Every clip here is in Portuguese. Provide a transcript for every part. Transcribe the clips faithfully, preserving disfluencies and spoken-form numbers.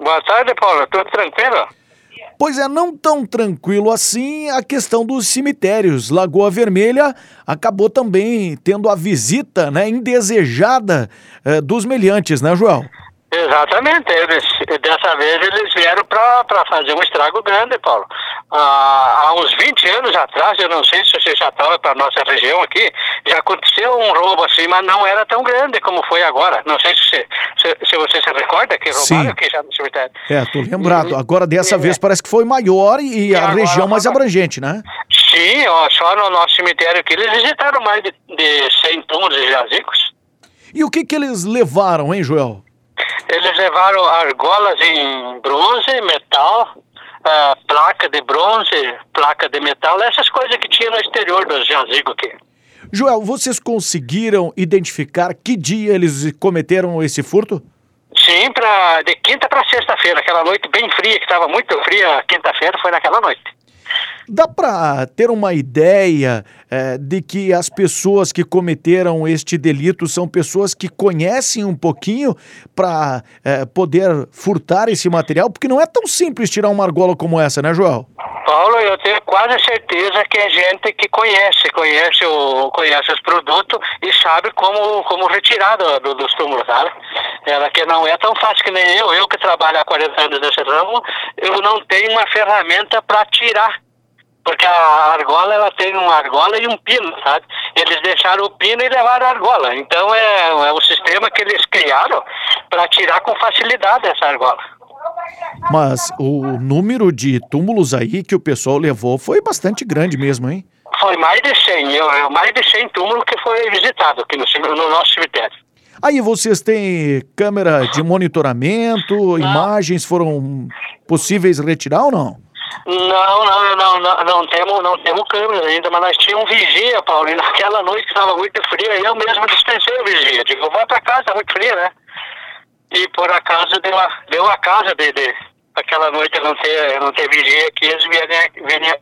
Boa tarde, Paulo. Tudo tranquilo? Pois é, não tão tranquilo assim a questão dos cemitérios. Lagoa Vermelha acabou também tendo a visita, né, indesejada eh, dos meliantes, né, Joel? Exatamente. Eles, dessa vez eles vieram para fazer um estrago grande, Paulo. Ah, há uns vinte anos atrás, eu não sei se você já estava para a nossa região aqui, já aconteceu um roubo assim, mas não era tão grande como foi agora. Não sei se você se, se, você se recorda que roubaram Sim. aqui já no cemitério. É, tô lembrado. E, Agora dessa e, vez parece que foi maior e, e a região mais foi... abrangente, né? Sim, ó, só no nosso cemitério aqui eles visitaram mais de, de cem túmulos e jazigos. E o que que eles levaram, hein, Joel? Eles levaram argolas em bronze, metal, uh, placa de bronze, placa de metal, essas coisas que tinha no exterior dos jazigos aqui. Joel, vocês conseguiram identificar que dia eles cometeram esse furto? Sim, pra, de quinta para sexta-feira, aquela noite bem fria, que estava muito fria, quinta-feira foi naquela noite. Dá para ter uma ideia é, de que as pessoas que cometeram este delito são pessoas que conhecem um pouquinho para é, poder furtar esse material? Porque não é tão simples tirar uma argola como essa, né, Joel? Paulo, eu tenho quase certeza que é gente que conhece, conhece, o, conhece os produtos e sabe como, como retirar do, do, dos túmulos, sabe? Ela que não é tão fácil que nem eu, eu que trabalho há quarenta anos nesse ramo, eu não tenho uma ferramenta para tirar. Porque a argola, ela tem uma argola e um pino, sabe? Eles deixaram o pino e levaram a argola. Então é, é o sistema que eles criaram para tirar com facilidade essa argola. Mas o número de túmulos aí que o pessoal levou foi bastante grande mesmo, hein? Foi mais de cem, eu, eu, mais de cem túmulos que foi visitado aqui no, no nosso cemitério. Aí vocês têm câmera de monitoramento, não. Imagens foram possíveis retirar ou não? Não, não, não, não, não temos, não temos câmera ainda, mas nós tínhamos um vigia, Paulo, e naquela noite que estava muito fria, eu mesmo dispensei o vigia. Digo, vai pra casa, tá muito fria, né? E por acaso deu a, deu a casa de, de aquela noite não ter, não ter vigia, que eles vinham...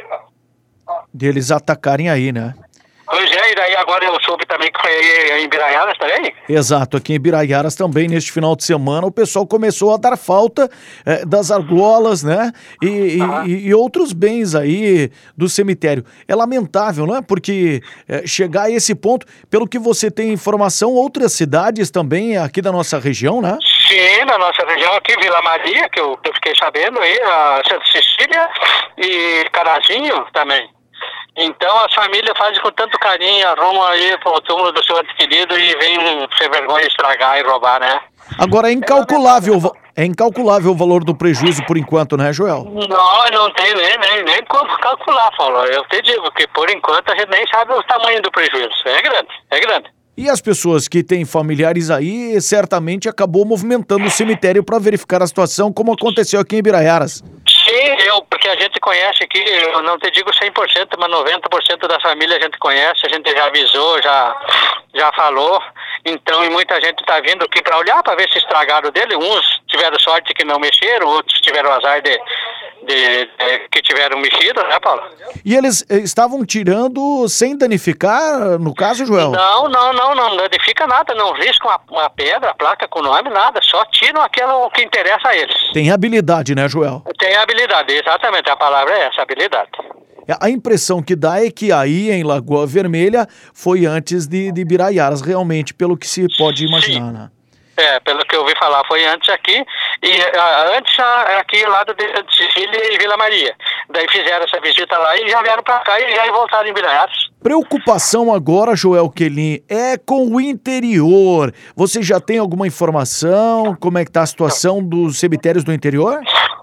Deles atacarem aí, né? Pois é, e daí agora eu soube também que foi em Biraiaras também? Exato, aqui em Biraiaras também, neste final de semana, o pessoal começou a dar falta eh, das argolas, né? E, ah. e, e outros bens aí do cemitério. É lamentável, não é? Porque eh, chegar a esse ponto, pelo que você tem informação, outras cidades também aqui da nossa região, né? Sim, na nossa região aqui, Vila Maria, que eu, que eu fiquei sabendo aí, a Santa Cecília e Carazinho também. Então as famílias fazem com tanto carinho, arrumam aí pro túmulo do seu ente querido e vem um, sem vergonha estragar e roubar, né? Agora é incalculável, é incalculável o valor do prejuízo por enquanto, né, Joel? Não, não tem nem, nem, nem como calcular, Paulo. Eu te digo que por enquanto a gente nem sabe o tamanho do prejuízo. É grande, é grande. E as pessoas que têm familiares aí, certamente acabou movimentando o cemitério para verificar a situação, como aconteceu aqui em Biraiaras. Sim, eu, porque a gente conhece aqui, eu não te digo cem por cento, mas noventa por cento da família a gente conhece, a gente já avisou, já, já falou. Então, e muita gente está vindo aqui para olhar, para ver se estragaram dele. Uns tiveram sorte que não mexeram, outros tiveram azar de, de, de que tiveram mexido, né, Paulo? E eles estavam tirando sem danificar, no caso, Joel? Não, não, não, não danifica nada, não riscam a, a pedra, a placa com nome, nada, só tiram aquilo que interessa a eles. Tem habilidade, né, Joel? Tem habilidade, exatamente, a palavra é essa, habilidade. A impressão que dá é que aí em Lagoa Vermelha foi antes de, de Biraiaras, realmente, pelo que se pode imaginar, Sim. né? É, pelo que eu ouvi falar, foi antes aqui, e uh, antes uh, aqui lá do de Sicília e Vila Maria. Daí fizeram essa visita lá e já vieram pra cá e já voltaram em Biraiaras. Preocupação agora, Joel Quelin, é com o interior. Você já tem alguma informação? Como é que tá a situação dos cemitérios do interior?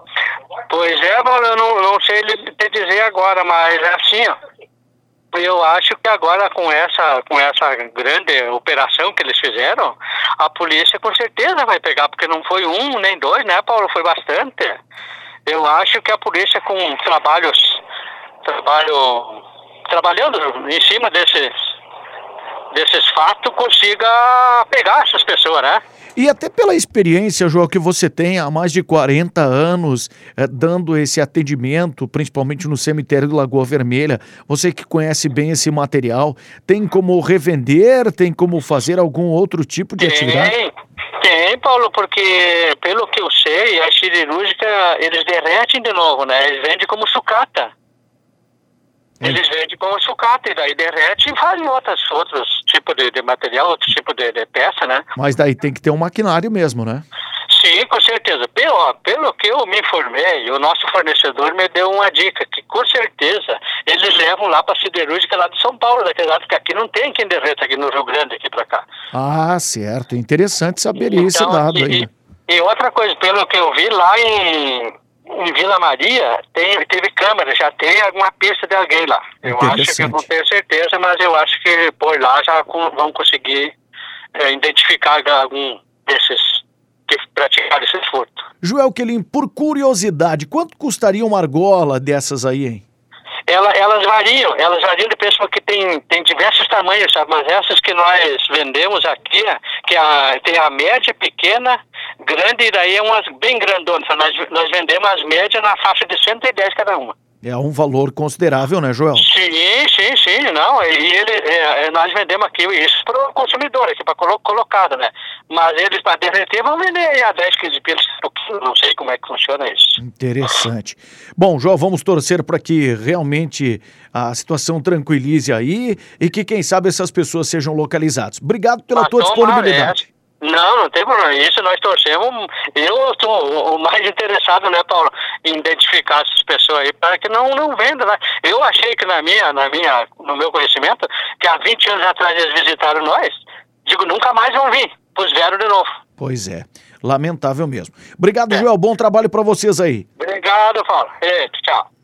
Pois é, Paulo, eu não, não sei te dizer agora, mas é assim, ó. Eu acho que agora com essa, com essa grande operação que eles fizeram, a polícia com certeza vai pegar, porque não foi um nem dois, né, Paulo? Foi bastante. Eu acho que a polícia com trabalhos, trabalho, trabalhando em cima desses, desses fatos, consiga pegar essas pessoas, né? E até pela experiência, João, que você tem há mais de quarenta anos eh, dando esse atendimento, principalmente no cemitério do Lagoa Vermelha, você que conhece bem esse material, tem como revender, tem como fazer algum outro tipo de tem, atividade? Tem, Paulo, porque pelo que eu sei, a siderúrgica, eles derretem de novo, né? Eles vendem como sucata. Eles vendem como sucata e daí derrete e fazem outros, outros tipos de, de material, outro tipo de, de peça, né? Mas daí tem que ter um maquinário mesmo, né? Sim, com certeza. Pelo, pelo que eu me informei, o nosso fornecedor me deu uma dica, que com certeza eles levam lá para a siderúrgica lá de São Paulo, daquele lado, que aqui não tem quem derreta aqui no Rio Grande, aqui para cá. Ah, certo. Interessante saber Então, esse dado e, aí. E outra coisa, pelo que eu vi lá em... Em Vila Maria, tem, teve câmera, já tem alguma pista de alguém lá. Eu acho que eu não tenho certeza, mas eu acho que por lá já com, vão conseguir é, identificar algum desses que praticaram esse furto. Joel Quelim, por curiosidade, quanto custaria uma argola dessas aí, hein? Ela, elas variam, elas variam de preço porque tem, tem diversos tamanhos, sabe? Mas essas que nós vendemos aqui, que a, tem a média, pequena, grande, e daí é umas bem grandonas. Nós, nós vendemos as médias na faixa de cento e dez cada uma. É um valor considerável, né, Joel? Sim, sim, sim, não, e ele, é, nós vendemos aqui isso para o consumidor, aqui para colo colocado, né? Mas eles para derreter vão vender aí a dez, quinze pilas, não sei como é que funciona isso. Interessante. Bom, Joel, vamos torcer para que realmente a situação tranquilize aí e que, quem sabe, essas pessoas sejam localizadas. Obrigado pela Mas tua tomara, disponibilidade. É. Não, não tem problema. Isso nós torcemos. Eu estou o mais interessado, né, Paulo, em identificar essas pessoas aí para que não, não vendam, né? Eu achei que na minha, na minha, no meu conhecimento, que há vinte anos atrás eles visitaram nós, digo, nunca mais vão vir, pois vieram de novo. Pois é, lamentável mesmo. Obrigado, é. Joel, bom trabalho para vocês aí. Obrigado, Paulo. É, tchau.